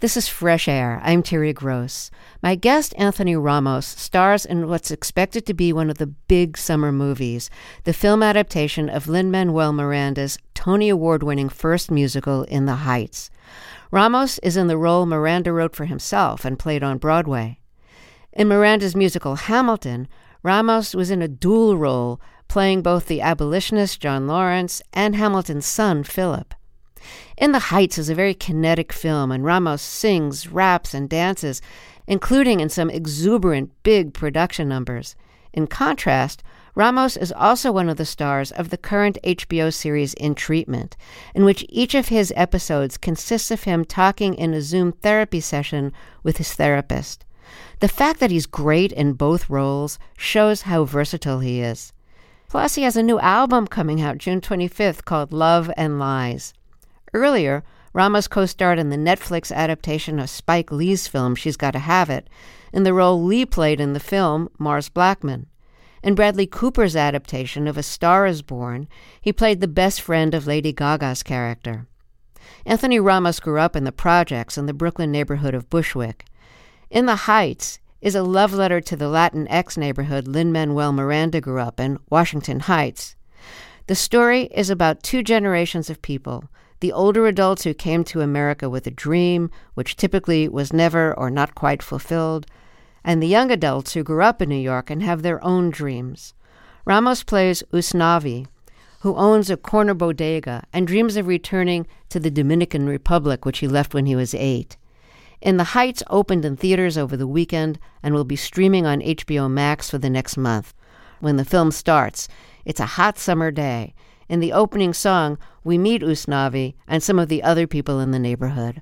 This is Fresh Air. I'm Terry Gross. My guest, Anthony Ramos, stars in what's expected to be one of the big summer movies, the film adaptation of Lin-Manuel Miranda's Tony Award-winning first musical, In the Heights. Ramos is in the role Miranda wrote for himself and played on Broadway. In Miranda's musical Hamilton, Ramos was in a dual role, playing both the abolitionist John Lawrence and Hamilton's son, Philip. In the Heights is a very kinetic film, and Ramos sings, raps, and dances, including in some exuberant, big production numbers. In contrast, Ramos is also one of the stars of the current HBO series In Treatment, in which each of his episodes consists of him talking in a Zoom therapy session with his therapist. The fact that he's great in both roles shows how versatile he is. Plus, he has a new album coming out June 25th called Love and Lies. Earlier, Ramos co-starred in the Netflix adaptation of Spike Lee's film She's Gotta Have It, in the role Lee played in the film Mars Blackman. In Bradley Cooper's adaptation of A Star is Born, he played the best friend of Lady Gaga's character. Anthony Ramos grew up in the projects in the Brooklyn neighborhood of Bushwick. In the Heights is a love letter to the Latinx neighborhood Lin-Manuel Miranda grew up in, Washington Heights. The story is about two generations of people, the older adults who came to America with a dream, which typically was never or not quite fulfilled, and the young adults who grew up in New York and have their own dreams. Ramos plays Usnavi, who owns a corner bodega and dreams of returning to the Dominican Republic, which he left when he was 8. In the Heights opened in theaters over the weekend and will be streaming on HBO Max for the next month. When the film starts, it's a hot summer day. In the opening song, we meet Usnavi and some of the other people in the neighborhood.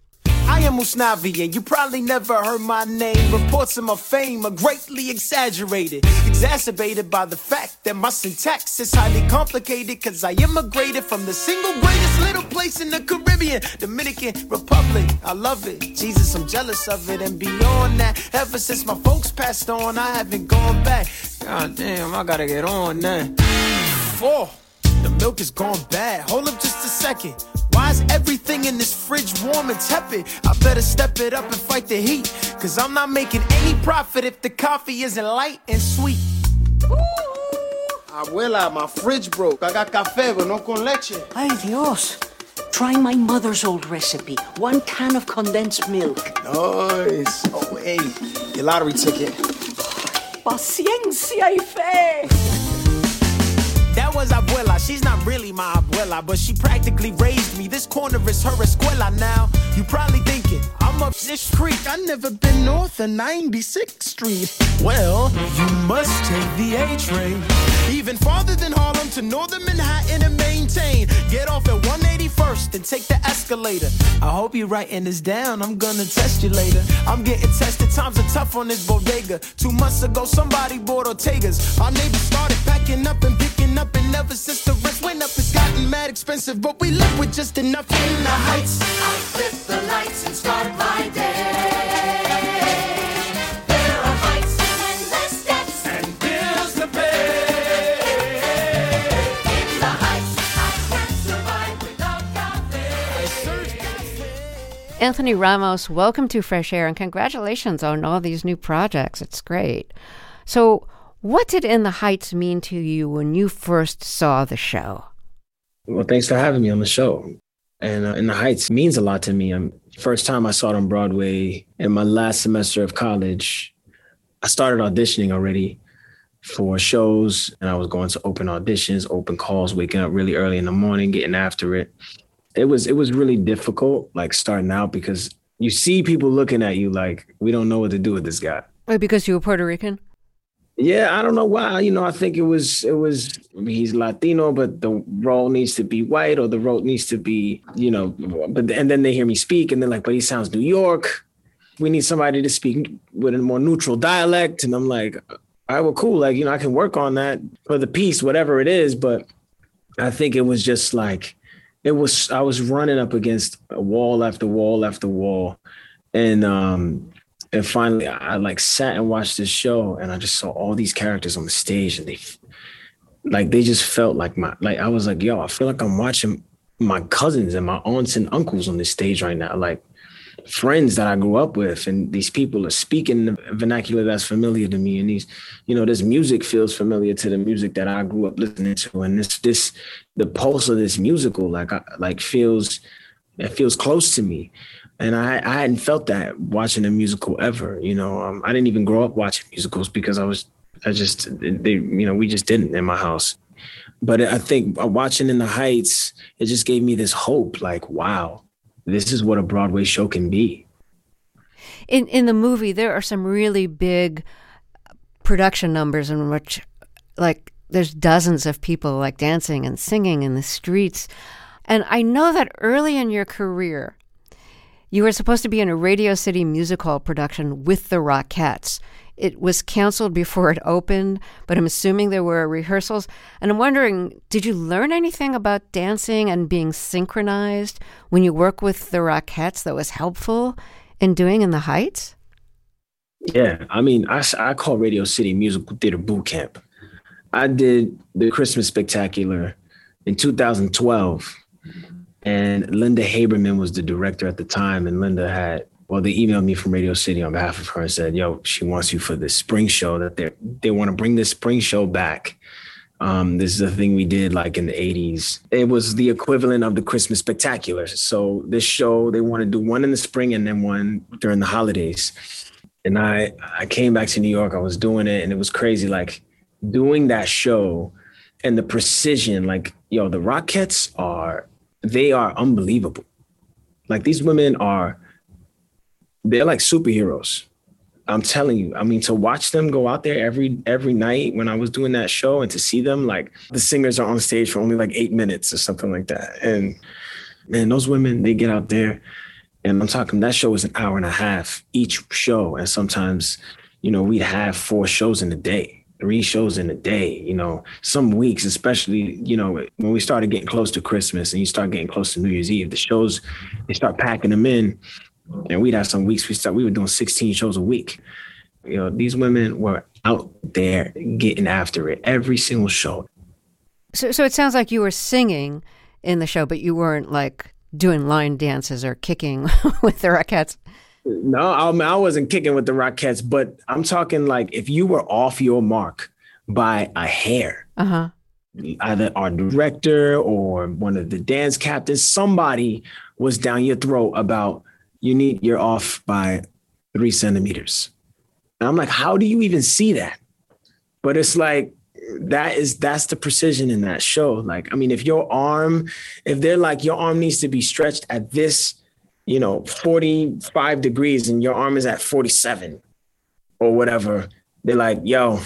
I am Usnavi, and you probably never heard my name. Reports of my fame are greatly exaggerated, exacerbated by the fact that my syntax is highly complicated, cause I immigrated from the single greatest little place in the Caribbean, Dominican Republic. I love it, Jesus, I'm jealous of it, and beyond that, ever since my folks passed on, I haven't gone back. God damn, I gotta get on that. The milk is gone bad. Hold up just a second. Why is everything in this fridge warm and tepid? I better step it up and fight the heat, cause I'm not making any profit if the coffee isn't light and sweet. Ooh. Abuela, my fridge broke. I got café, but no con leche. Ay, Dios. Try my mother's old recipe. 1 can of condensed milk. Nice. Oh, hey, your lottery ticket. Paciencia y fe. That was Abuela, she's not really my abuela, but she practically raised me. This corner is her escuela now. You probably thinking, I'm up this creek. I never been north of 96th Street. Well, you must take the A train. Even farther than Harlem to northern Manhattan and maintain. Get off at 181st and take the escalator. I hope you're writing this down, I'm gonna test you later. I'm getting tested, times are tough on this bodega. 2 months ago, somebody bought Ortega's. Our neighbors started packing up and picking up, and ever since the rent went up, it's gotten mad expensive, but we live with just enough. In the Heights, I flip the lights and start my day. There are heights and less steps and bills to pay. In the Heights, I can't survive without cafe. Anthony Ramos, welcome to Fresh Air, and congratulations on all these new projects. It's great. So, what did In the Heights mean to you when you first saw the show? Well, thanks for having me on the show. And In the Heights means a lot to me. First time I saw it on Broadway in my last semester of college. I started auditioning already for shows, and I was going to open auditions, open calls, waking up really early in the morning, getting after it. It was really difficult, like starting out, because you see people looking at you like, we don't know what to do with this guy. Oh, because you were Puerto Rican? Yeah, I don't know why. I think it was he's Latino, but the role needs to be white, or the role needs to be, and then they hear me speak and they're like, but he sounds New York. We need somebody to speak with a more neutral dialect. And I'm like, all right, well, cool. Like, I can work on that for the piece, whatever it is. But I think it was just like, I was running up against a wall after wall after wall. And finally, I sat and watched this show, and I just saw all these characters on the stage, and they just felt like I was like, yo, I feel like I'm watching my cousins and my aunts and uncles on this stage right now. Like friends that I grew up with, and these people are speaking the vernacular that's familiar to me. And these, this music feels familiar to the music that I grew up listening to. And the pulse of this musical, feels close to me. And I hadn't felt that watching a musical ever. I didn't even grow up watching musicals because we just didn't in my house. But I think watching In the Heights, it just gave me this hope, like, wow, this is what a Broadway show can be. In the movie, there are some really big production numbers in which, like, there's dozens of people like dancing and singing in the streets. And I know that early in your career, you were supposed to be in a Radio City Music Hall production with the Rockettes. It was canceled before it opened, but I'm assuming there were rehearsals. And I'm wondering, did you learn anything about dancing and being synchronized when you work with the Rockettes that was helpful in doing In the Heights? Yeah, I mean, I call Radio City Musical Theater Boot Camp. I did the Christmas Spectacular in 2012, and Linda Haberman was the director at the time, and Linda they emailed me from Radio City on behalf of her and said, yo, she wants you for this spring show, that they want to bring this spring show back. This is a thing we did like in the 80s. It was the equivalent of the Christmas Spectacular. So this show, they want to do one in the spring and then one during the holidays. And I came back to New York, I was doing it, and it was crazy, like doing that show and the precision, like, the Rockettes they are unbelievable. Like, these women they're like superheroes. I'm telling you. I mean, to watch them go out there every night when I was doing that show, and to see them, like, the singers are on stage for only like 8 minutes or something like that. And man, those women, they get out there, and I'm talking, that show is an hour and a half each show. And sometimes, we'd have 4 shows in a day, 3 shows in a day, some weeks, especially, when we started getting close to Christmas and you start getting close to New Year's Eve, the shows, they start packing them in. And we'd have some weeks we were doing 16 shows a week. These women were out there getting after it every single show. So it sounds like you were singing in the show, but you weren't like doing line dances or kicking with the Rockettes. No, I wasn't kicking with the Rockettes, but I'm talking like if you were off your mark by a hair, either our director or one of the dance captains, somebody was down your throat about, you're off by 3 centimeters. And I'm like, how do you even see that? But it's like, that's the precision in that show. Like, I mean, if they're like, your arm needs to be stretched at this, 45 degrees and your arm is at 47 or whatever, they're like, yo,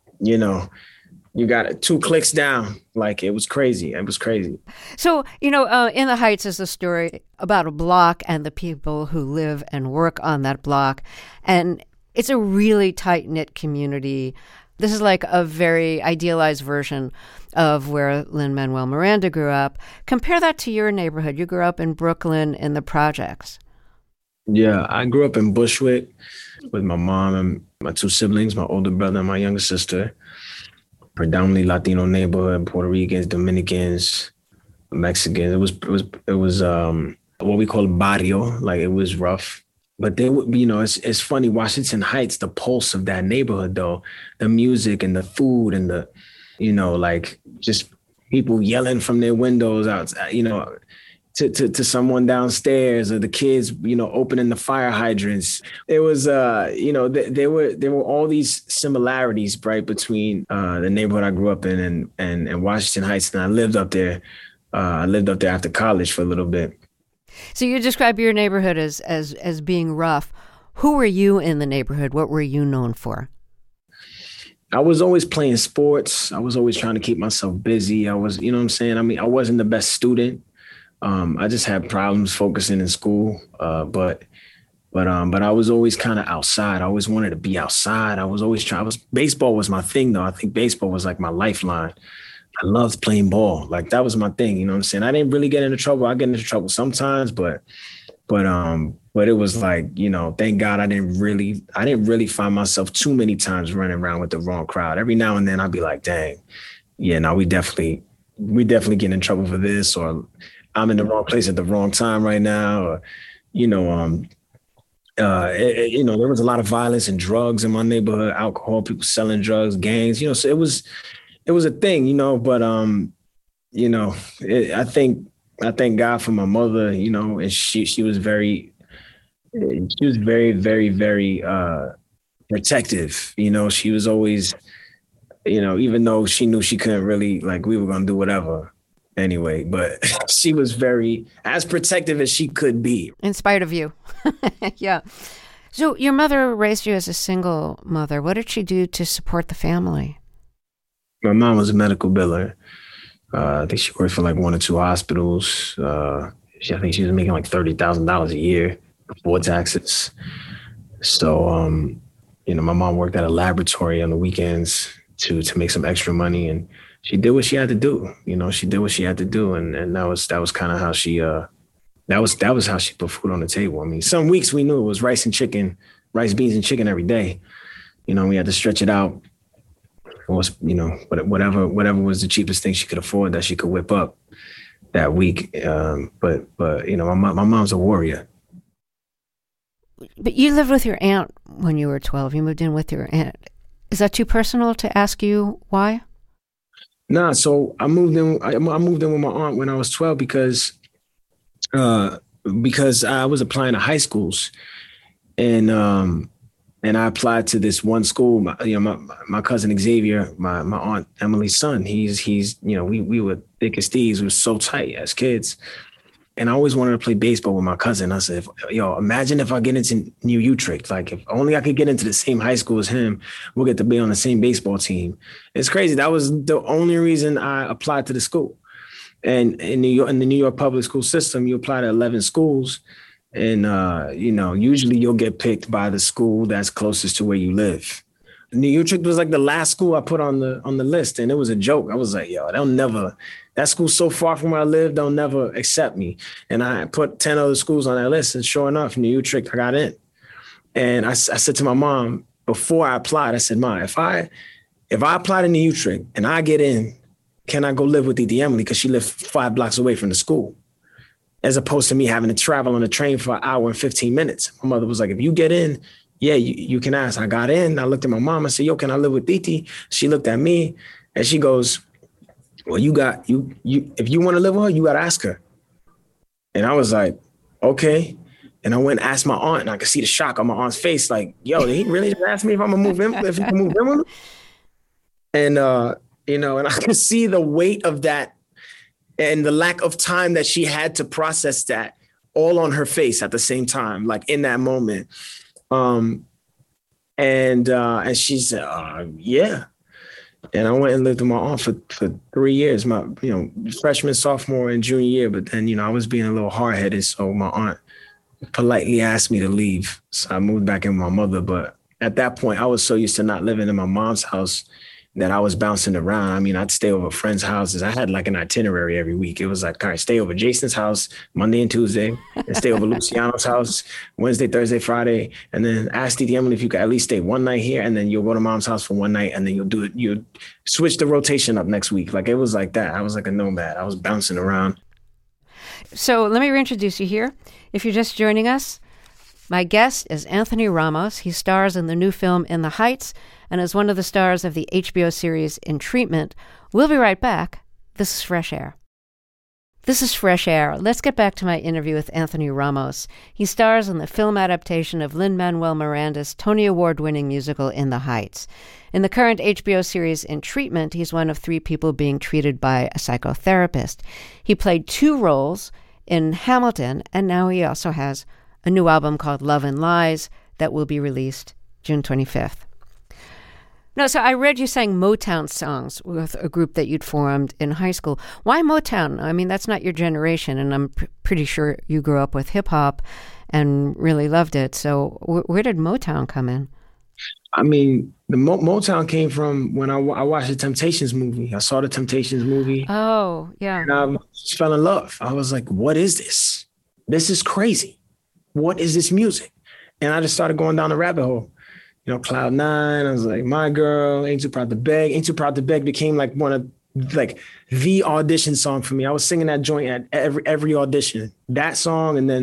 you got it 2 clicks down. Like, it was crazy. It was crazy. So, In the Heights is a story about a block and the people who live and work on that block. And it's a really tight-knit community. This is like a very idealized version of where Lin-Manuel Miranda grew up. Compare that to your neighborhood. You grew up in Brooklyn in the projects. Yeah, I grew up in Bushwick with my mom and my 2 siblings, my older brother and my younger sister. Predominantly Latino neighborhood, Puerto Ricans, Dominicans, Mexicans. It was what we call barrio. Like, it was rough. But it's funny, Washington Heights, the pulse of that neighborhood, though, the music and the food and the, like, just people yelling from their windows out, to someone downstairs, or the kids, opening the fire hydrants. It was, there were all these similarities, right, between the neighborhood I grew up in and Washington Heights. And I lived up there. After college for a little bit. So you describe your neighborhood as being rough. Who were you in the neighborhood? What were you known for? I was always playing sports. I was always trying to keep myself busy. I was, what I'm saying? I mean, I wasn't the best student. I just had problems focusing in school. But I was always kind of outside. I always wanted to be outside. I was always baseball was my thing, though. I think baseball was like my lifeline. I loved playing ball. Like, that was my thing. You know what I'm saying? I didn't really get into trouble. I get into trouble sometimes, but it was like, thank God I didn't really find myself too many times running around with the wrong crowd. Every now and then I'd be like, dang, yeah, no, we definitely get in trouble for this, or I'm in the wrong place at the wrong time right now, or, There was a lot of violence and drugs in my neighborhood, alcohol, people selling drugs, gangs, so it was a thing, but, I thank God for my mother, and she was very, very, very, protective. She was always, even though she knew she couldn't really, like, we were going to do whatever anyway, but she was very as protective as she could be. In spite of you. Yeah. So your mother raised you as a single mother. What did she do to support the family? My mom was a medical biller. I think she worked for like 1 or 2 hospitals. I think she was making like $30,000 a year before taxes. So, my mom worked at a laboratory on the weekends to make some extra money, and she did what she had to do. She did what she had to do, and that was kind of how she that was how she put food on the table. I mean, some weeks we knew it was rice, beans, and chicken every day. We had to stretch it out. It was, whatever was the cheapest thing she could afford that she could whip up that week. But my mom's a warrior. But you lived with your aunt when you were 12. You moved in with your aunt. Is that too personal to ask you why? Nah, so I moved in. I moved in with my aunt when I was 12 because I was applying to high schools, and I applied to this one school. My cousin Xavier, my aunt Emily's son. He's we were thick as thieves. We were so tight as kids. And I always wanted to play baseball with my cousin. I said, imagine if I get into New Utrecht. Like, if only I could get into the same high school as him, we'll get to be on the same baseball team. It's crazy. That was the only reason I applied to the school. And in New York, in the New York public school system, you apply to 11 schools. And, usually you'll get picked by the school that's closest to where you live. New Utrecht was like the last school I put on the list. And it was a joke. I was like, that school's so far from where I live, they'll never accept me. And I put 10 other schools on that list. And sure enough, New Utrecht, I got in. And I said to my mom, before I applied, I said, Mom, if I apply to New Utrecht and I get in, can I go live with Didi Emily? Because she lived 5 blocks away from the school, as opposed to me having to travel on a train for an hour and 15 minutes. My mother was like, if you get in, yeah, you can ask. I got in. I looked at my mom. I said, can I live with Didi? She looked at me and she goes, well, if you want to live with her, you got to ask her. And I was like, okay. And I went and asked my aunt, and I could see the shock on my aunt's face. Like, did he really just ask me if I'm going to move in, if he can move in with me? And, and I could see the weight of that and the lack of time that she had to process that all on her face at the same time, like in that moment. And she said, yeah. And I went and lived with my aunt for 3 years, my, freshman, sophomore, and junior year. But then, I was being a little hard-headed. So my aunt politely asked me to leave. So I moved back in with my mother. But at that point, I was so used to not living in my mom's house that I was bouncing around. I mean, I'd stay over friends' houses. I had like an itinerary every week. It was like, all right, stay over Jason's house Monday and Tuesday, and stay over Luciano's house Wednesday, Thursday, Friday, and then ask Didi Emily if you could at least stay one night here, and then you'll go to mom's house for one night, and then you'll switch the rotation up next week. Like, it was like that. I was like a nomad. I was bouncing around. So let me reintroduce you here. If you're just joining us, my guest is Anthony Ramos. He stars in the new film In the Heights and is one of the stars of the HBO series In Treatment. We'll be right back. This is Fresh Air. This is Fresh Air. Let's get back to my interview with Anthony Ramos. He stars in the film adaptation of Lin-Manuel Miranda's Tony Award-winning musical In the Heights. In the current HBO series In Treatment, he's one of 3 people being treated by a psychotherapist. He played 2 roles in Hamilton, and now he also has a new album called Love and Lies that will be released June 25th. No, so I read you sang Motown songs with a group that you'd formed in high school. Why Motown? I mean, that's not your generation, and I'm pretty sure you grew up with hip-hop and really loved it. So where did Motown come in? I mean, the Motown came from when I watched the Temptations movie. I saw the Temptations movie. Oh, yeah. And I just fell in love. I was like, what is this? This is crazy. What is this music? And I just started going down the rabbit hole. Cloud Nine. I was like, My Girl, Ain't Too Proud to Beg. Ain't Too Proud to Beg became like one of the audition song for me. I was singing that joint at every audition. That song, and then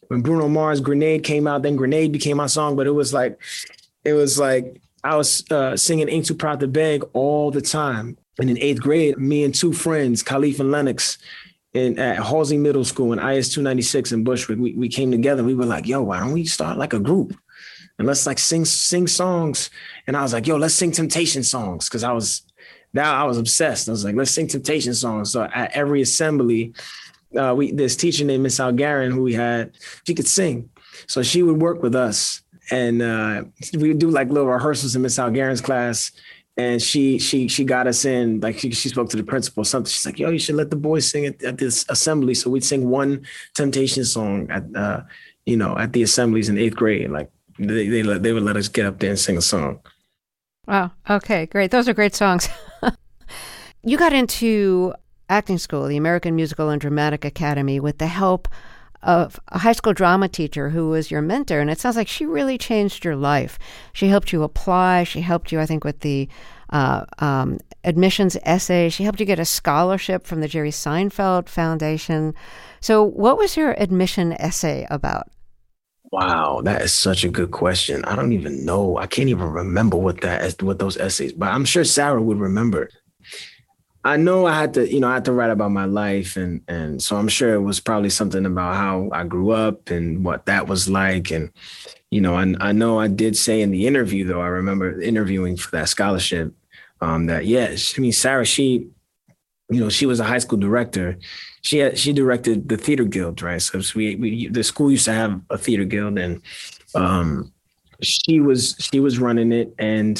when Bruno Mars' Grenade came out, then Grenade became my song. But it was like I was singing Ain't Too Proud to Beg all the time. And in 8th grade, me and two friends, Khalif and Lennox, at Halsey Middle School in IS 296 in Bushwick, we came together. We were like, yo, why don't we start like a group? And let's like sing songs. And I was like, yo, let's sing Temptation songs. Cause I was obsessed. I was like, let's sing Temptation songs. So at every assembly, this teacher named Miss Algarin who we had, she could sing. So she would work with us. And we would do like little rehearsals in Miss Algarin's class. And she got us in, like she spoke to the principal or something. She's like, yo, you should let the boys sing at this assembly. So we'd sing one Temptation song at the assemblies in 8th grade. Like they would let us get up there and sing a song. Wow. Okay, great. Those are great songs. You got into acting school, the American Musical and Dramatic Academy, with the help of a high school drama teacher who was your mentor. And it sounds like she really changed your life. She helped you apply. She helped you, I think, with the admissions essay. She helped you get a scholarship from the Jerry Seinfeld Foundation. So what was your admission essay about? Wow, that is such a good question. I don't even know. I can't even remember what those essays, but I'm sure Sarah would remember. I know I had to write about my life. And so I'm sure it was probably something about how I grew up and what that was like. And, I know I did say in the interview, though, I remember interviewing for that scholarship Sarah, she was a high school director. She directed the theater guild, right? So the school used to have a theater guild, and she was running it. And,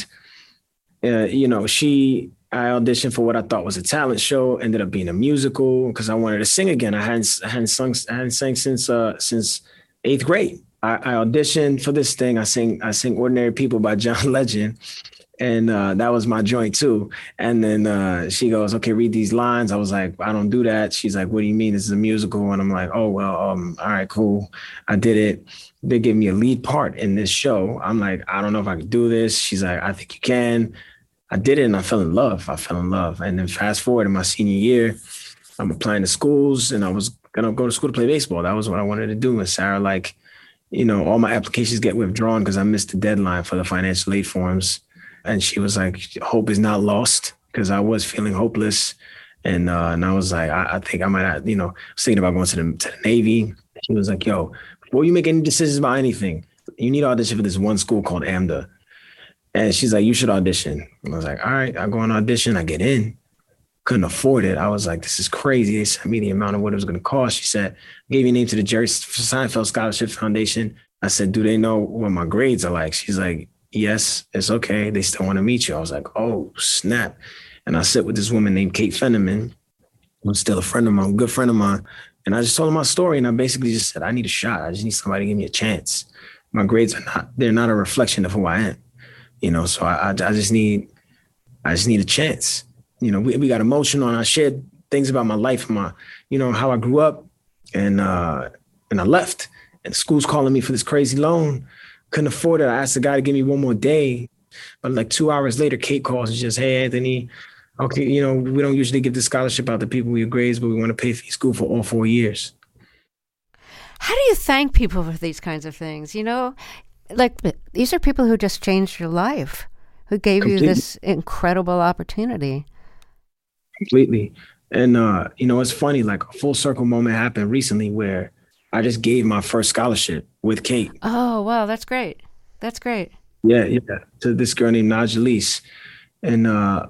I auditioned for what I thought was a talent show, ended up being a musical because I wanted to sing again. I hadn't sang since 8th grade. I auditioned for this thing. I sing Ordinary People by John Legend. And that was my joint too. And then she goes, okay, read these lines. I was like, I don't do that. She's like, what do you mean? This is a musical. And I'm like, oh, well, all right, cool. I did it. They gave me a lead part in this show. I'm like, I don't know if I could do this. She's like, I think you can. I did it and I fell in love. And then fast forward in my senior year, I'm applying to schools and I was going to go to school to play baseball. That was what I wanted to do. And Sarah, all my applications get withdrawn because I missed the deadline for the financial aid forms. And she was like, hope is not lost, because I was feeling hopeless. And I was like, I think I might, was thinking about going to the Navy. She was like, yo, before you make any decisions about anything, you need to audition for this one school called AMDA. And she's like, you should audition. And I was like, all right, I go on audition. I get in. Couldn't afford it. I was like, this is crazy. They sent me the amount of what it was going to cost. She said, gave your name to the Jerry Seinfeld Scholarship Foundation. I said, do they know what my grades are like? She's like, yes, it's okay. They still want to meet you. I was like, oh, snap. And I sit with this woman named Kate Fenneman, who's still a friend of mine, good friend of mine. And I just told her my story. And I basically just said, I need a shot. I just need somebody to give me a chance. My grades they're not a reflection of who I am. So I just need a chance. We got emotional, and I shared things about my life, how I grew up, and I left. And the school's calling me for this crazy loan. Couldn't afford it. I asked the guy to give me one more day. But like 2 hours later, Kate calls and just, hey, Anthony, okay, we don't usually give the scholarship out to people with your grades, but we want to pay for your school for all 4 years. How do you thank people for these kinds of things? These are people who just changed your life, who gave Completely. you this incredible opportunity. Completely. And, it's funny, like a full circle moment happened recently where I just gave my first scholarship with Kate. Oh, wow. That's great. That's great. Yeah. To this girl named Najalise. And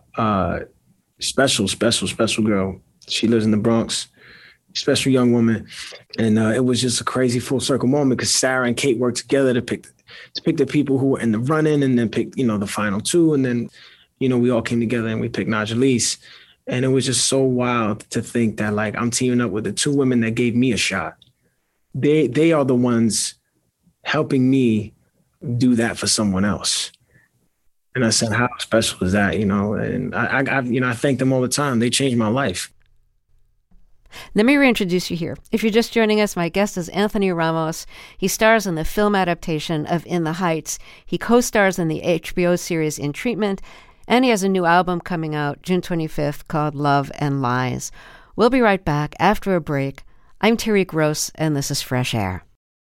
special girl. She lives in the Bronx. Special young woman. And it was just a crazy full circle moment because Sarah and Kate worked together to pick the people who were in the running and then pick, the final two. And then, we all came together and we picked Najalise. And it was just so wild to think that I'm teaming up with the two women that gave me a shot. They are the ones helping me do that for someone else. And I said, how special is that? And I thank them all the time. They changed my life. Let me reintroduce you here. If you're just joining us, my guest is Anthony Ramos. He stars in the film adaptation of In the Heights. He co-stars in the HBO series In Treatment, and he has a new album coming out June 25th called Love and Lies. We'll be right back after a break. I'm Terry Gross, and this is Fresh Air.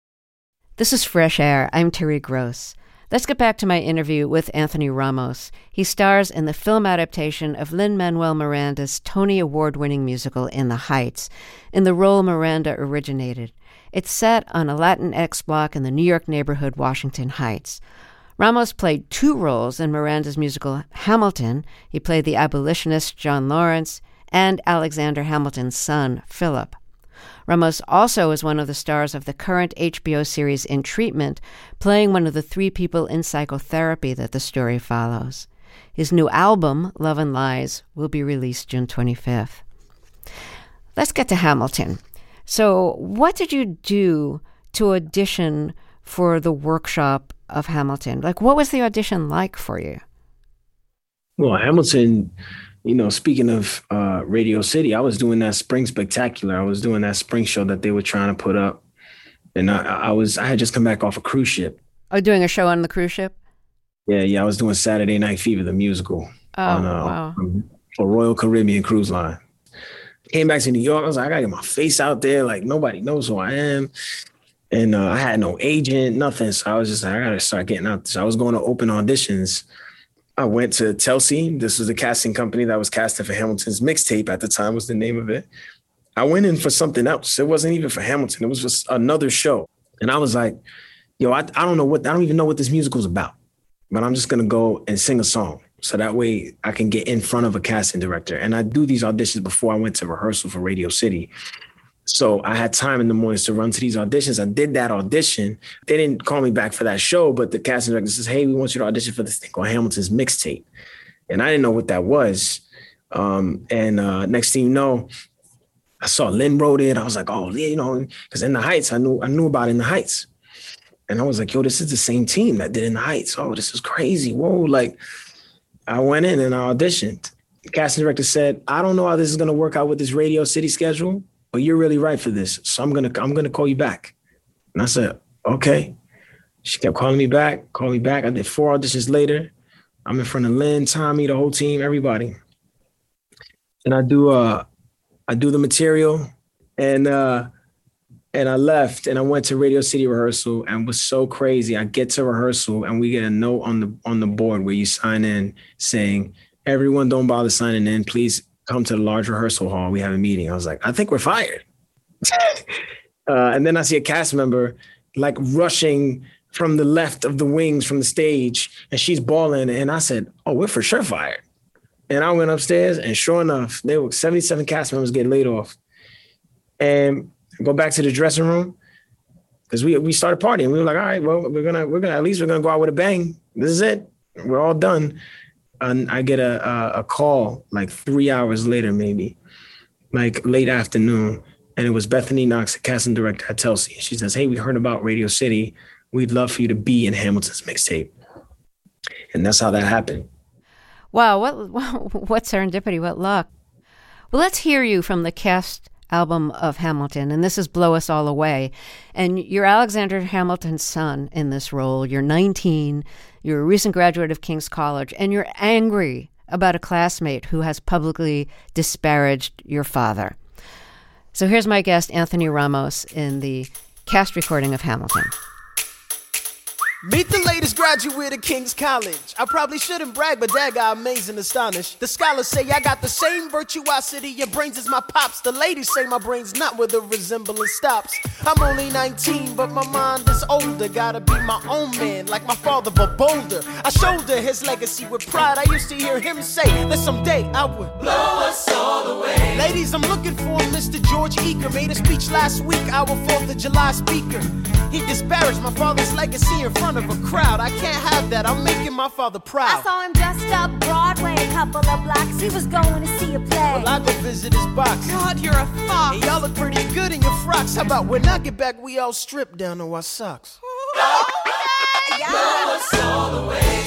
This is Fresh Air. I'm Terry Gross. Let's get back to my interview with Anthony Ramos. He stars in the film adaptation of Lin-Manuel Miranda's Tony Award-winning musical In the Heights, in the role Miranda originated. It's set on a Latinx block in the New York neighborhood Washington Heights. Ramos played 2 roles in Miranda's musical Hamilton. He played the abolitionist John Lawrence and Alexander Hamilton's son, Philip. Ramos also is one of the stars of the current HBO series In Treatment, playing one of the 3 people in psychotherapy that the story follows. His new album, Love and Lies, will be released June 25th. Let's get to Hamilton. So what did you do to audition for the workshop of Hamilton? Like, what was the audition like for you? Well, Hamilton, speaking of Radio City, I was doing that spring spectacular. I was doing that spring show that they were trying to put up. And I had just come back off a cruise ship. Oh, doing a show on the cruise ship? Yeah. I was doing Saturday Night Fever, the musical. Wow. For Royal Caribbean Cruise Line. Came back to New York. I was like, I gotta get my face out there. Like, nobody knows who I am. And I had no agent, nothing. So I was just like, I gotta start getting out. So I was going to open auditions. I went to Telsey. This was a casting company that was casting for Hamilton's Mixtape at the time, was the name of it. I went in for something else. It wasn't even for Hamilton. It was just another show. And I was like, I don't even know what this musical is about, but I'm just going to go and sing a song. So that way I can get in front of a casting director. And I do these auditions before I went to rehearsal for Radio City. So I had time in the mornings to run to these auditions. I did that audition. They didn't call me back for that show, but the casting director says, hey, we want you to audition for this thing called Hamilton's Mixtape. And I didn't know what that was. Next thing you know, I saw Lynn wrote it. I was like, oh, yeah, because In the Heights, I knew about In the Heights. And I was like, yo, this is the same team that did In the Heights. Oh, this is crazy. Whoa. Like, I went in and I auditioned. The casting director said, I don't know how this is going to work out with this Radio City schedule, but you're really right for this. So I'm gonna call you back. And I said, okay. She kept calling me back. I did 4 auditions later. I'm in front of Lynn, Tommy, the whole team, everybody. And I do the material, and I left and I went to Radio City rehearsal, and it was so crazy. I get to rehearsal and we get a note on the board where you sign in saying, everyone don't bother signing in, please come to the large rehearsal hall. We have a meeting. I was like, I think we're fired. And then I see a cast member like rushing from the left of the wings from the stage, and she's bawling. And I said, oh, we're for sure fired. And I went upstairs, and sure enough, there were 77 cast members getting laid off. And I go back to the dressing room because we started partying. We were like, all right, well, we're gonna at least we're gonna go out with a bang. This is it. We're all done. And I get a call like 3 hours later, maybe, like late afternoon. And it was Bethany Knox, the casting director at Telsey. She says, hey, we heard about Radio City. We'd love for you to be in Hamilton's Mixtape. And that's how that happened. Wow, what serendipity, what luck. Well, let's hear you from the cast album of Hamilton, and this is Blow Us All Away. And you're Alexander Hamilton's son in this role. You're 19, you're a recent graduate of King's College, and you're angry about a classmate who has publicly disparaged your father. So here's my guest, Anthony Ramos, in the cast recording of Hamilton. Meet the latest graduate of King's College. I probably shouldn't brag, but dad got amazed and astonished. The scholars say I got the same virtuosity. Your brains is my pops. The ladies say my brain's not where the resemblance stops. I'm only 19, but my mind is older. Gotta be my own man, like my father, but bolder. I shoulder his legacy with pride. I used to hear him say that someday I would blow us all away. Ladies, I'm looking for Mr. George Eaker. Made a speech last week, our 4th of July speaker. He disparaged my father's legacy in front of a crowd. I can't have that. I'm making my father proud. I saw him dressed up Broadway a couple of blocks. He was going to see a play. Well, I go visit his box. God, you're a fox. And y'all look pretty good in your frocks. How about when I get back, we all strip down to our socks? Yeah. Blow us all away.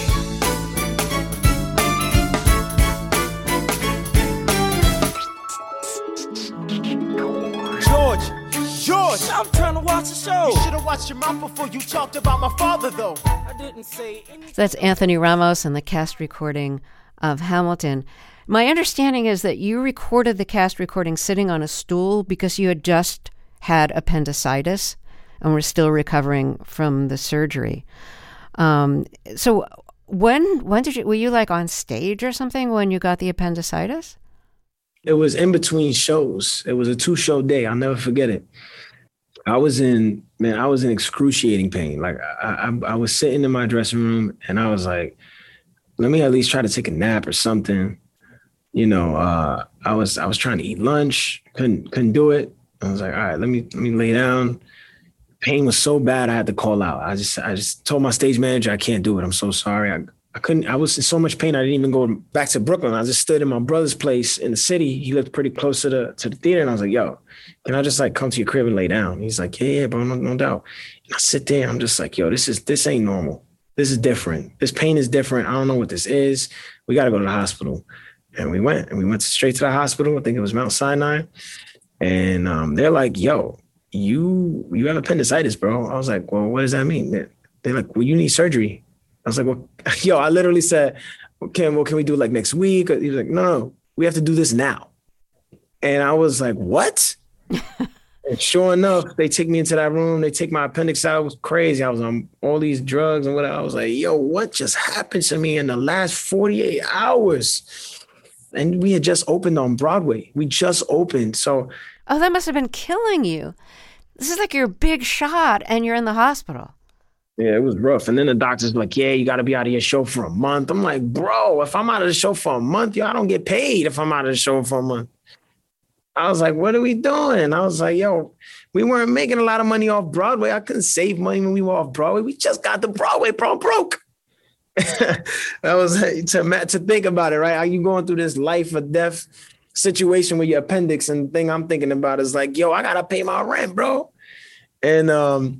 George, I'm trying to watch the show. You should have watched your mouth before you talked about my father, though. I didn't say anything. So that's Anthony Ramos and the cast recording of Hamilton. My understanding is that you recorded the cast recording sitting on a stool because you had just had appendicitis. and we're still recovering from the surgery. So when were you like on stage or something when you got the appendicitis? It was in between shows. It was a 2-show day. I'll never forget it. I was in excruciating pain. Like I was sitting in my dressing room and I was like, let me at least try to take a nap or something. You know, I was trying to eat lunch, couldn't do it. I was like, all right, let me lay down. Pain was so bad I had to call out. I just told my stage manager I can't do it. I'm so sorry. I couldn't. I was in so much pain I didn't even go back to Brooklyn. I just stood in my brother's place in the city. He lived pretty close to the theater, and I was like, yo, can I just like come to your crib and lay down? He's like, yeah, bro, no doubt. And I sit there, I'm just like, yo, this ain't normal. This is different. This pain is different. I don't know what this is. We got to go to the hospital. And we went straight to the hospital. I think it was Mount Sinai. And they're like, yo, you have appendicitis, bro. I was like, well, what does that mean? They're like, well, you need surgery. I was like, well, yo, I literally said, can we do it like next week? He was like, no, we have to do this now. And I was like, what? And sure enough, they take me into that room. They take my appendix out. It was crazy. I was on all these drugs and whatever. I was like, yo, what just happened to me in the last 48 hours? And we had just opened on Broadway. We just opened. So. Oh, that must have been killing you. This is like your big shot and you're in the hospital. Yeah, it was rough. And then the doctor's like, yeah, you got to be out of your show for a month. I'm like, bro, if I'm out of the show for a month, yo, I don't get paid if I'm out of the show for a month. I was like, what are we doing? I was like, yo, we weren't making a lot of money off Broadway. I couldn't save money when we were off Broadway. We just got the Broadway broke. That was to think about it, right? Are you going through this life or death situation with your appendix? And the thing I'm thinking about is like, yo, I got to pay my rent, bro. And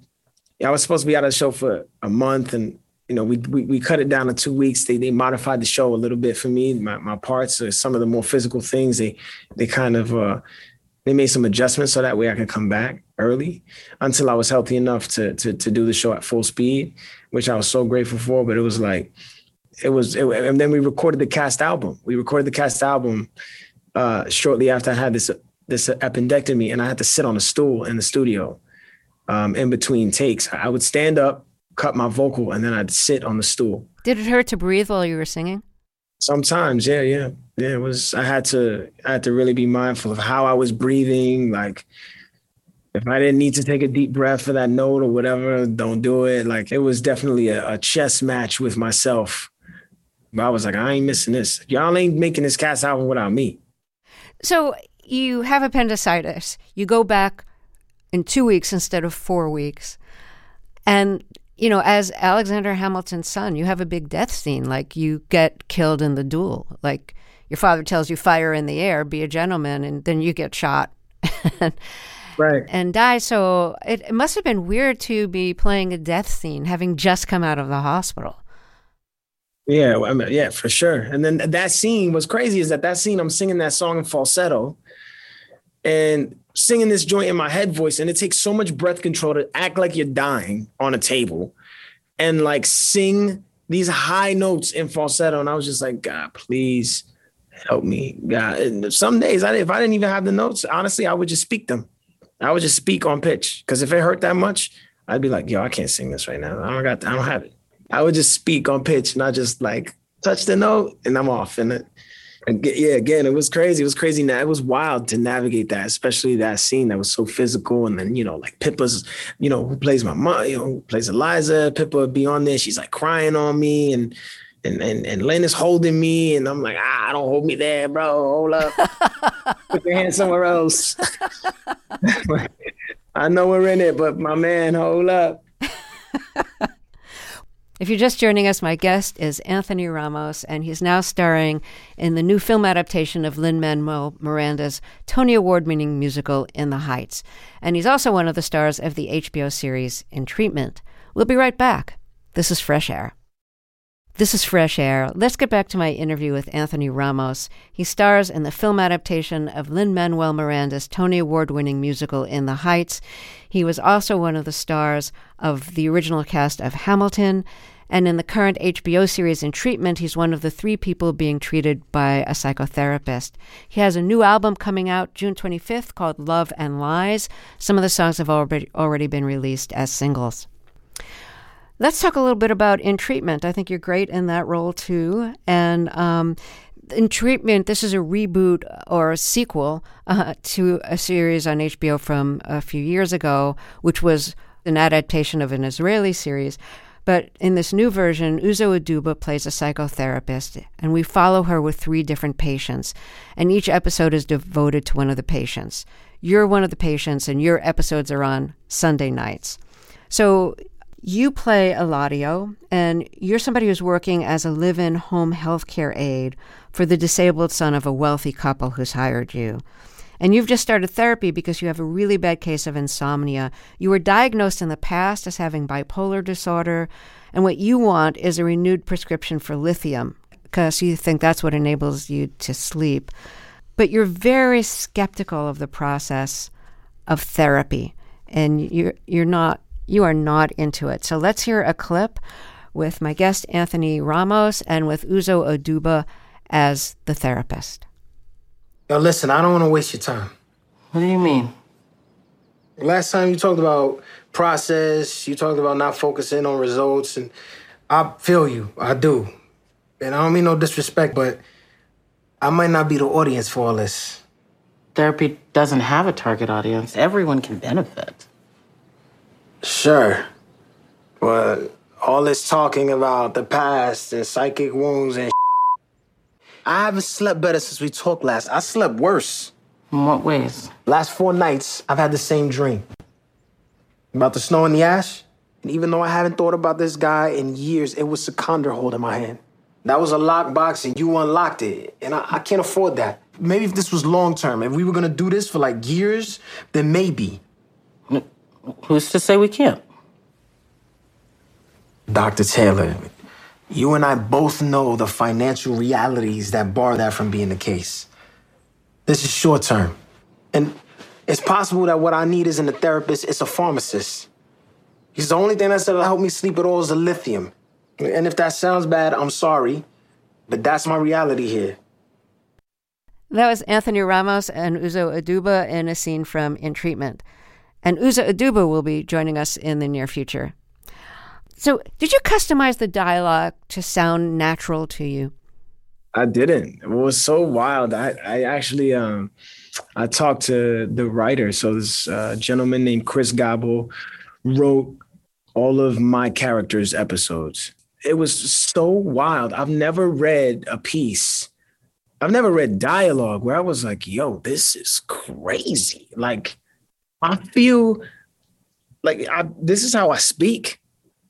I was supposed to be out of the show for a month. And, you know, we cut it down to 2 weeks. They modified the show a little bit for me. My parts, some of the more physical things, they kind of, they made some adjustments so that way I could come back early until I was healthy enough to do the show at full speed, which I was so grateful for. But it was like, and then we recorded the cast album. We recorded the cast album shortly after I had this appendectomy, and I had to sit on a stool in the studio in between takes. I would stand up, cut my vocal, and then I'd sit on the stool. Did it hurt to breathe while you were singing? Sometimes, yeah. It was. I had to really be mindful of how I was breathing. Like, if I didn't need to take a deep breath for that note or whatever, don't do it. Like, it was definitely a chess match with myself. But I was like, I ain't missing this. Y'all ain't making this cast album without me. So you have appendicitis. You go back in 2 weeks instead of 4 weeks. And, you know, as Alexander Hamilton's son, you have a big death scene. Like, you get killed in the duel. Like, your father tells you, fire in the air, be a gentleman, and then you get shot. Right. And die. So it must have been weird to be playing a death scene, having just come out of the hospital. Yeah, I mean, yeah, for sure. And then that scene, what's crazy is that scene, I'm singing that song in falsetto and singing this joint in my head voice. And it takes so much breath control to act like you're dying on a table and like sing these high notes in falsetto. And I was just like, God, please help me. God. And some days, if I didn't even have the notes, honestly, I would just speak them. I would just speak on pitch. Because if it hurt that much, I'd be like, yo, I can't sing this right now. I don't have it. I would just speak on pitch, not just like touch the note and I'm off. And again, it was crazy. It was crazy. It was wild to navigate that, especially that scene that was so physical. And then, you know, like Pippa's, you know, who plays my mom, you know, who plays Eliza, Pippa would be on there. She's like crying on me and Lynn is holding me. And I'm like, don't hold me there, bro. Hold up. Put your hand somewhere else. I know we're in it, but my man, hold up. If you're just joining us, my guest is Anthony Ramos, and he's now starring in the new film adaptation of Lin-Manuel Miranda's Tony Award-winning musical In the Heights. And he's also one of the stars of the HBO series In Treatment. We'll be right back. This is Fresh Air. This is Fresh Air. Let's get back to my interview with Anthony Ramos. He stars in the film adaptation of Lin-Manuel Miranda's Tony Award-winning musical In the Heights. He was also one of the stars of the original cast of Hamilton, And in the current HBO series In Treatment, he's one of the 3 people being treated by a psychotherapist. He has a new album coming out June 25th called Love and Lies. Some of the songs have already been released as singles. Let's talk a little bit about In Treatment. I think you're great in that role too. And In Treatment, this is a reboot or a sequel to a series on HBO from a few years ago, which was an adaptation of an Israeli series. But in this new version, Uzo Aduba plays a psychotherapist, and we follow her with 3 different patients. And each episode is devoted to one of the patients. You're one of the patients, and your episodes are on Sunday nights. So you play Eladio, and you're somebody who's working as a live-in home healthcare aide for the disabled son of a wealthy couple who's hired you. And you've just started therapy because you have a really bad case of insomnia. You were diagnosed in the past as having bipolar disorder, and what you want is a renewed prescription for lithium because you think that's what enables you to sleep. But you're very skeptical of the process of therapy, and you are not into it. So let's hear a clip with my guest Anthony Ramos and with Uzo Aduba as the therapist. Yo, listen, I don't want to waste your time. What do you mean? Last time you talked about process, you talked about not focusing on results, and I feel you, I do. And I don't mean no disrespect, but I might not be the audience for all this. Therapy doesn't have a target audience. Everyone can benefit. Sure, but all this talking about the past and psychic wounds and I haven't slept better since we talked last. I slept worse. In what ways? Last 4 nights, I've had the same dream. About the snow and the ash. And even though I haven't thought about this guy in years, it was Sikander holding my hand. That was a lockbox and you unlocked it. And I can't afford that. Maybe if this was long term, if we were gonna do this for like years, then maybe. Who's to say we can't? Dr. Taylor, you and I both know the financial realities that bar that from being the case. This is short term. And it's possible that what I need isn't a therapist, it's a pharmacist. He's the only thing that's gonna help me sleep at all is the lithium. And if that sounds bad, I'm sorry, but that's my reality here. That was Anthony Ramos and Uzo Aduba in a scene from In Treatment. And Uzo Aduba will be joining us in the near future. So did you customize the dialogue to sound natural to you? I didn't. It was so wild. I actually, I talked to the writer. So this gentleman named Chris Gobble wrote all of my characters' episodes. It was so wild. I've never read a piece. I've never read dialogue where I was like, yo, this is crazy. Like, I feel like this is how I speak.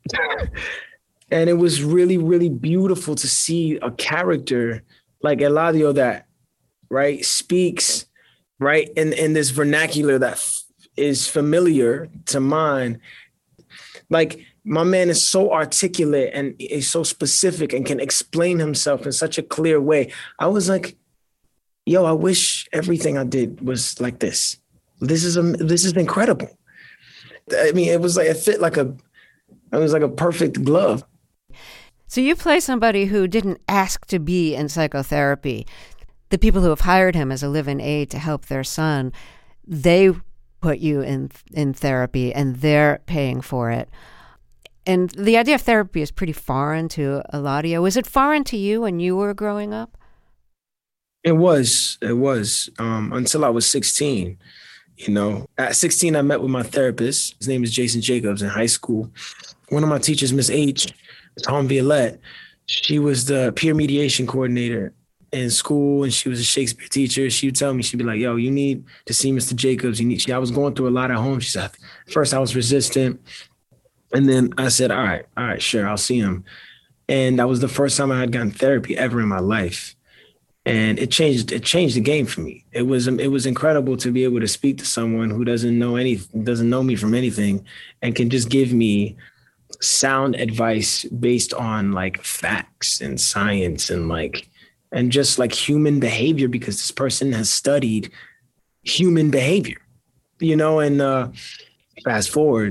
And it was really, really beautiful to see a character like Eladio that, right, speaks, right, in this vernacular that is familiar to mine. Like, my man is so articulate and is so specific and can explain himself in such a clear way. I was like, yo, I wish everything I did was like this. This is incredible. I mean, it was like, it fit like it was like a perfect glove. So you play somebody who didn't ask to be in psychotherapy. The people who have hired him as a live-in aide to help their son, they put you in therapy and they're paying for it. And the idea of therapy is pretty foreign to Eladio. Was it foreign to you when you were growing up? It was until I was 16. You know, at 16, I met with my therapist. His name is Jason Jacobs in high school. One of my teachers, Miss H, Tom Violette, she was the peer mediation coordinator in school, and she was a Shakespeare teacher. She would tell me, she'd be like, yo, you need to see Mr. Jacobs. I was going through a lot at home. She said, first I was resistant. And then I said, all right, sure, I'll see him. And that was the first time I had gotten therapy ever in my life. And it changed the game for me. It was incredible to be able to speak to someone who doesn't know me from anything and can just give me sound advice based on like facts and science and just like human behavior, because this person has studied human behavior, you know. And fast forward,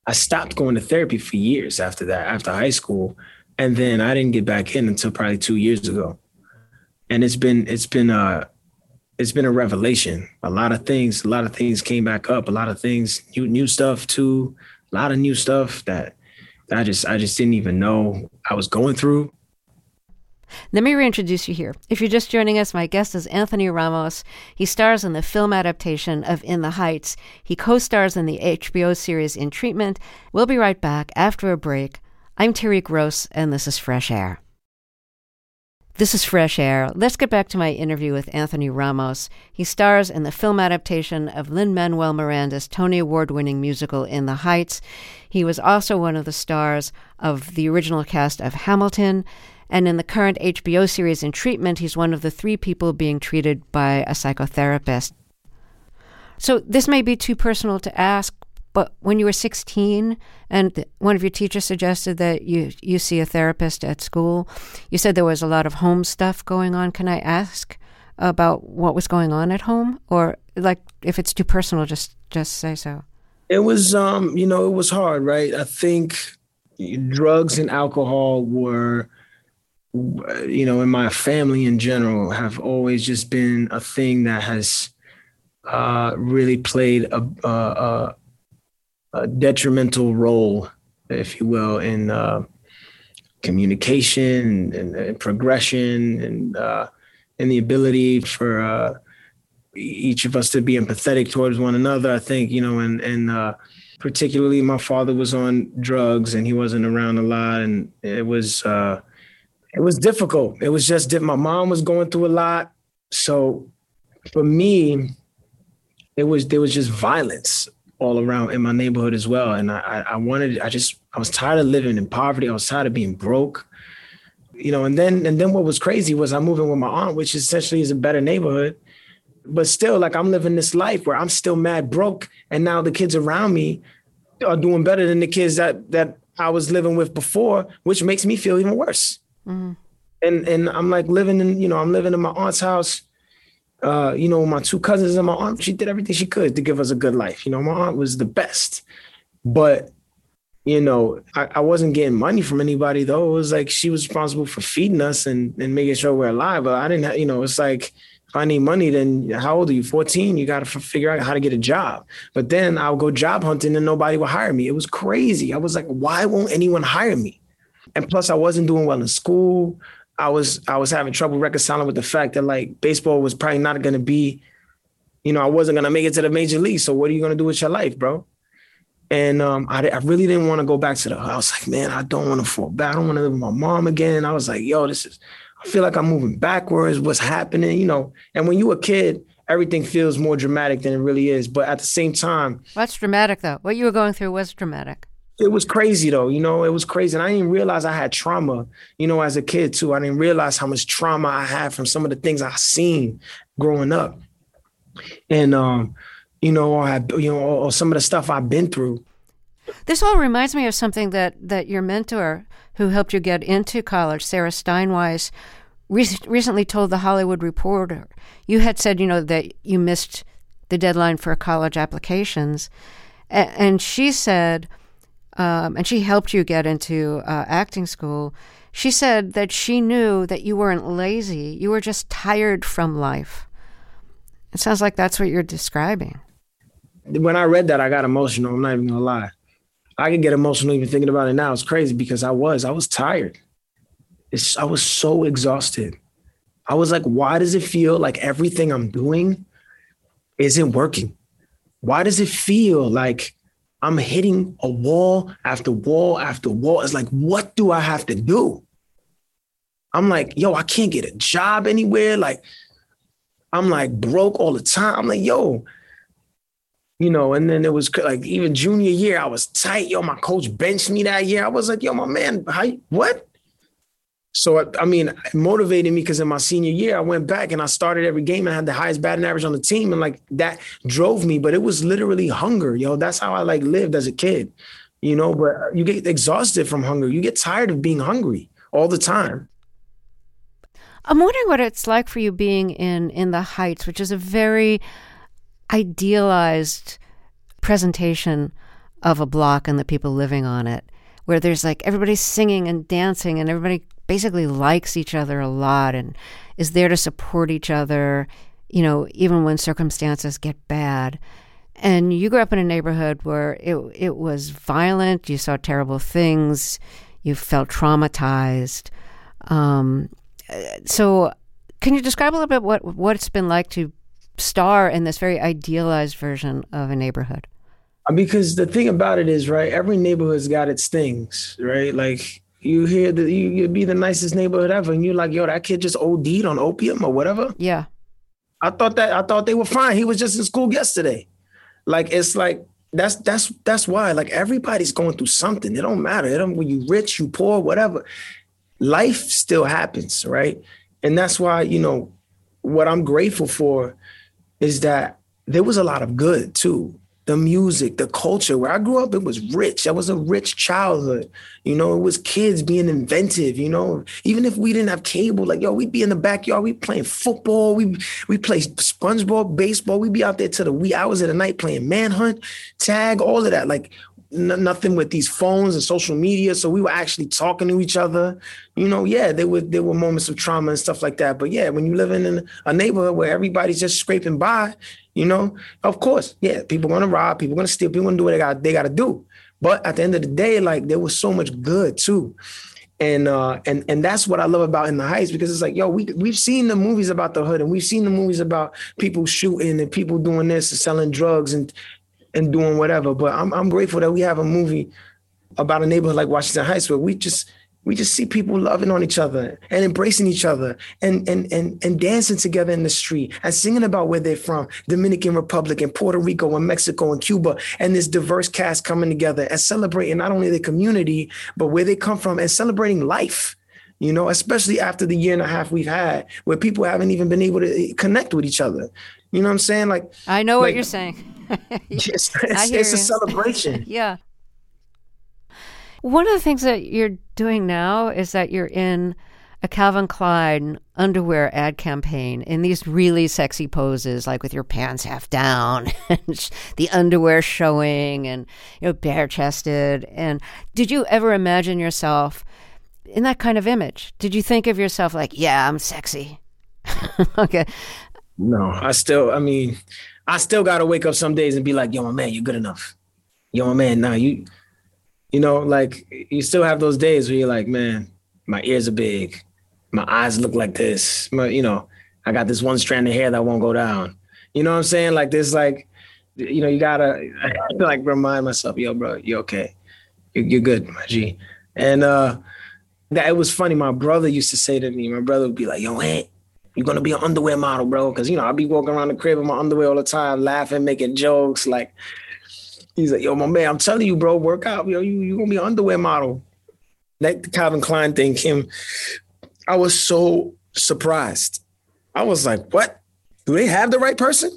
I stopped going to therapy for years after that, after high school. And then I didn't get back in until probably 2 years ago. And it's been a revelation. A lot of things came back up, a lot of things, new stuff too, a lot of new stuff that I just didn't even know I was going through. Let me reintroduce you here. If you're just joining us, my guest is Anthony Ramos. He stars in the film adaptation of In the Heights. He co-stars in the HBO series In Treatment. We'll be right back after a break. I'm Terry Gross, and this is Fresh Air. This is Fresh Air. Let's get back to my interview with Anthony Ramos. He stars in the film adaptation of Lin-Manuel Miranda's Tony Award-winning musical In the Heights. He was also one of the stars of the original cast of Hamilton. And in the current HBO series In Treatment, he's one of the 3 people being treated by a psychotherapist. So this may be too personal to ask, but when you were 16 and one of your teachers suggested that you see a therapist at school, you said there was a lot of home stuff going on. Can I ask about what was going on at home? Or like if it's too personal, just say so. It was, it was hard, right? I think drugs and alcohol were, in my family in general, have always just been a thing that has really played a detrimental role, if you will, in communication and progression and the ability for each of us to be empathetic towards one another. I think, and particularly my father was on drugs and he wasn't around a lot, and it was difficult. It was just my mom was going through a lot. So for me, there was just violence all around in my neighborhood as well. And I was tired of living in poverty. I was tired of being broke, and then what was crazy was I moved in with my aunt, which essentially is a better neighborhood, but still like I'm living this life where I'm still mad broke. And now the kids around me are doing better than the kids that I was living with before, which makes me feel even worse. Mm-hmm. And I'm like living in my aunt's house. My 2 cousins and my aunt, she did everything she could to give us a good life. My aunt was the best, but, I wasn't getting money from anybody though. It was like, she was responsible for feeding us and making sure we're alive. But I didn't have, it's like, if I need money, then how old are you? 14? You got to figure out how to get a job. But then I'll go job hunting and nobody will hire me. It was crazy. I was like, why won't anyone hire me? And plus I wasn't doing well in school. I was having trouble reconciling with the fact that like baseball was probably not going to be, I wasn't going to make it to the major league. So what are you going to do with your life, bro? And I really didn't want to go back to I was like, man, I don't want to fall back. I don't want to live with my mom again. I was like, yo, I feel like I'm moving backwards. What's happening? And when you're a kid, everything feels more dramatic than it really is. But at the same time. What's dramatic though? What you were going through was dramatic. It was crazy though, it was crazy. And I didn't realize I had trauma, as a kid too. I didn't realize how much trauma I had from some of the things I seen growing up. And, or some of the stuff I've been through. This all reminds me of something that your mentor who helped you get into college, Sarah Steinweiss, recently told The Hollywood Reporter. You had said, that you missed the deadline for college applications. And she said, and she helped you get into acting school. She said that she knew that you weren't lazy. You were just tired from life. It sounds like that's what you're describing. When I read that, I got emotional. I'm not even going to lie. I can get emotional even thinking about it now. It's crazy because I was tired. I was so exhausted. I was like, why does it feel like everything I'm doing isn't working? Why does it feel like I'm hitting a wall after wall after wall? It's like, what do I have to do? I'm like, yo, I can't get a job anywhere. Like, I'm like broke all the time. I'm like, yo, and then it was like even junior year, I was tight. Yo, my coach benched me that year. I was like, yo, my man, what? So, it motivated me because in my senior year, I went back and I started every game and I had the highest batting average on the team. And like that drove me, but it was literally hunger. That's how I like lived as a kid, but you get exhausted from hunger. You get tired of being hungry all the time. I'm wondering what it's like for you being in the Heights, which is a very idealized presentation of a block and the people living on it, where there's like everybody's singing and dancing and everybody basically likes each other a lot and is there to support each other, you know, even when circumstances get bad. And you grew up in a neighborhood where it was violent, you saw terrible things, you felt traumatized. So can you describe a little bit what it's been like to star in this very idealized version of a neighborhood? Because the thing about it is, right, every neighborhood's got its things, right? Like you hear that you'd be the nicest neighborhood ever, and you're like, yo, that kid just OD'd on opium or whatever. Yeah. I thought they were fine. He was just in school yesterday. Like, it's like, that's why, like, everybody's going through something. It don't matter. It don't, when you rich, you poor, whatever. Life still happens, right? And that's why, you know, what I'm grateful for is that there was a lot of good too. The music, the culture. Where I grew up, it was rich. That was a rich childhood. You know, it was kids being inventive, you know. Even if we didn't have cable, like, yo, we'd be in the backyard, we playing football, we play SpongeBob, baseball, we'd be out there till the wee hours of the night playing manhunt, tag, all of that. Like, nothing with these phones and social media. So we were actually talking to each other. You know, yeah, there were moments of trauma and stuff like that. But yeah, when you live in a neighborhood where everybody's just scraping by, you know, of course, yeah, people want to rob, people want to steal, people want to do what they got to do. But at the end of the day, like, there was so much good too. And that's what I love about In the Heights, because it's like, yo, we've seen the movies about the hood, and we've seen the movies about people shooting and people doing this and selling drugs and doing whatever. But I'm grateful that we have a movie about a neighborhood like Washington Heights where we just see people loving on each other and embracing each other and dancing together in the street and singing about where they're from, Dominican Republic and Puerto Rico and Mexico and Cuba, and this diverse cast coming together and celebrating not only the community, but where they come from and celebrating life. You know, especially after the year and a half we've had where people haven't even been able to connect with each other. You know what I'm saying? Like, I know what you're saying. It's a celebration. Yeah. One of the things that you're doing now is that you're in a Calvin Klein underwear ad campaign in these really sexy poses, like with your pants half down and the underwear showing and, you know, bare chested. And did you ever imagine yourself in that kind of image? Did you think of yourself like, yeah, I'm sexy? Okay. No, I still got to wake up some days and be like, yo, my man, you're good enough. Yo, my man, nah, you know, like, you still have those days where you're like, man, my ears are big. My eyes look like this. You know, I got this one strand of hair that won't go down. You know what I'm saying? Like, there's like, you know, I like remind myself, yo, bro, you okay. You're good, my G. And that it was funny. My brother used to say to me, my brother would be like, yo, Aunt, you're going to be an underwear model, bro. Because, you know, I'd be walking around the crib in my underwear all the time, laughing, making jokes. Like, he's like, yo, my man, I'm telling you, bro, work out. Yo, you're going to be an underwear model. Like the Calvin Klein thing came. I was so surprised. I was like, what? Do they have the right person?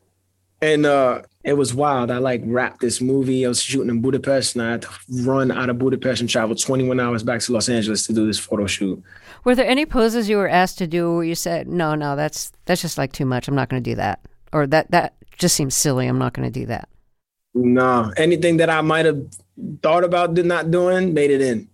And it was wild. I like wrapped this movie. I was shooting in Budapest, and I had to run out of Budapest and travel 21 hours back to Los Angeles to do this photo shoot. Were there any poses you were asked to do where you said, no, that's just like too much. I'm not going to do that. Or that just seems silly. I'm not going to do that. No, anything that I might have thought about not doing, made it in.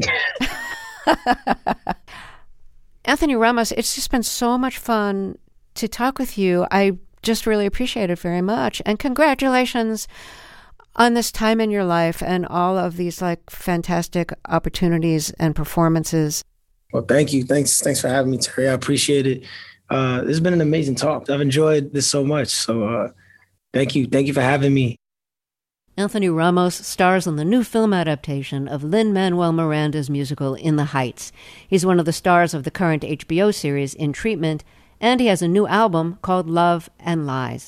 Anthony Ramos, it's just been so much fun to talk with you. I just really appreciate it very much. And congratulations on this time in your life and all of these like fantastic opportunities and performances. Well, thank you. Thanks for having me, Terry. I appreciate it. This has been an amazing talk. I've enjoyed this so much. So thank you. Thank you for having me. Anthony Ramos stars in the new film adaptation of Lin-Manuel Miranda's musical In the Heights. He's one of the stars of the current HBO series In Treatment, and he has a new album called Love and Lies.